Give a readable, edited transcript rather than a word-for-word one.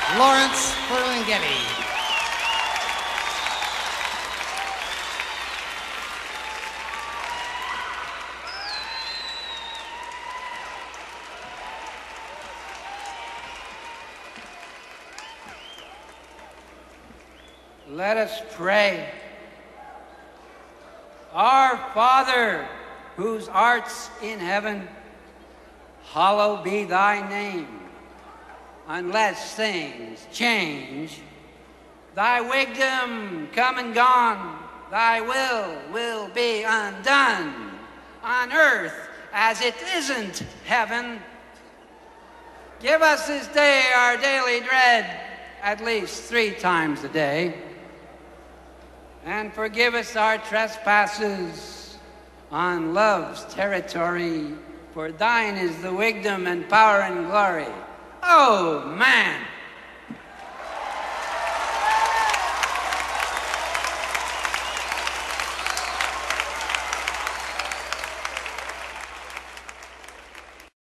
Lawrence Ferlinghetti. Let us pray. Our Father, whose art's in heaven, hallowed be thy name. Unless things change, thy wisdom come and gone, thy will be undone, on earth as it isn't heaven. Give us this day our daily bread, at least 3 times a day. And forgive us our trespasses on love's territory, for thine is the wisdom and power and glory. Oh, man!